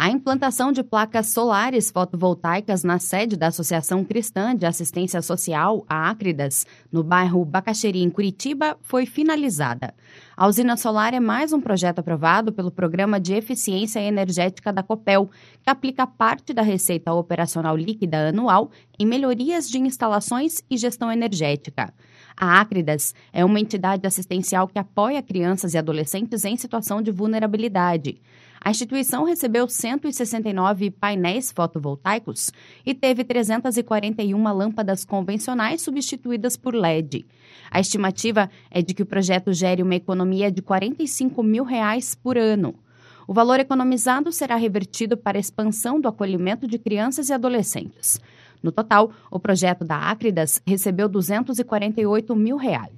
A implantação de placas solares fotovoltaicas na sede da Associação Cristã de Assistência Social, a Ácridas, no bairro Bacaxeri, em Curitiba, foi finalizada. A usina solar é mais um projeto aprovado pelo Programa de Eficiência Energética da Copel, que aplica parte da receita operacional líquida anual em melhorias de instalações e gestão energética. A Ácridas é uma entidade assistencial que apoia crianças e adolescentes em situação de vulnerabilidade. A instituição recebeu 169 painéis fotovoltaicos e teve 341 lâmpadas convencionais substituídas por LED. A estimativa é de que o projeto gere uma economia de R$ 45 mil por ano. O valor economizado será revertido para a expansão do acolhimento de crianças e adolescentes. No total, o projeto da Ácridas recebeu R$ 248 mil.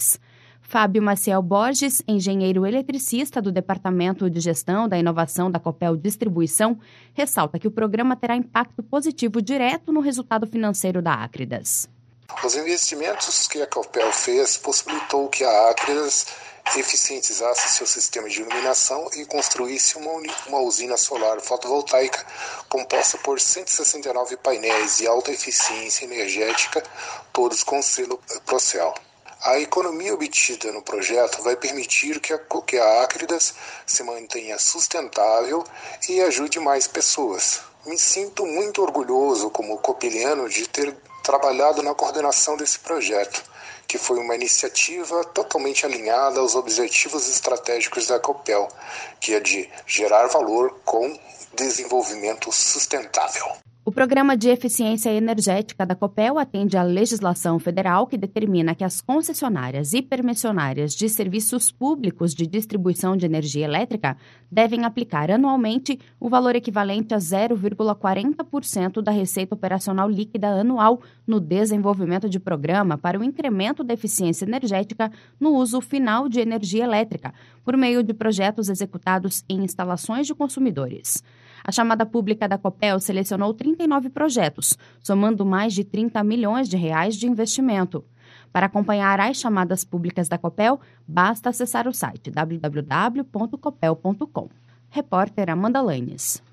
Fábio Maciel Borges, engenheiro eletricista do Departamento de Gestão da Inovação da Copel Distribuição, ressalta que o programa terá impacto positivo direto no resultado financeiro da Ácridas. Os investimentos que a Copel fez possibilitou que a Ácridas eficientizasse seu sistema de iluminação e construísse uma usina solar fotovoltaica composta por 169 painéis de alta eficiência energética, todos com selo Procel. A economia obtida no projeto vai permitir que a Ácridas se mantenha sustentável e ajude mais pessoas. Me sinto muito orgulhoso como copeliano de ter trabalhado na coordenação desse projeto, que foi uma iniciativa totalmente alinhada aos objetivos estratégicos da Copel, que é de gerar valor com desenvolvimento sustentável. O Programa de Eficiência Energética da Copel atende à legislação federal que determina que as concessionárias e permissionárias de serviços públicos de distribuição de energia elétrica devem aplicar anualmente o valor equivalente a 0,40% da receita operacional líquida anual no desenvolvimento de programa para o incremento da eficiência energética no uso final de energia elétrica, por meio de projetos executados em instalações de consumidores. A chamada pública da Copel selecionou 39 projetos, somando mais de 30 milhões de reais de investimento. Para acompanhar as chamadas públicas da Copel, basta acessar o site www.copel.com. Repórter Amanda Lanes.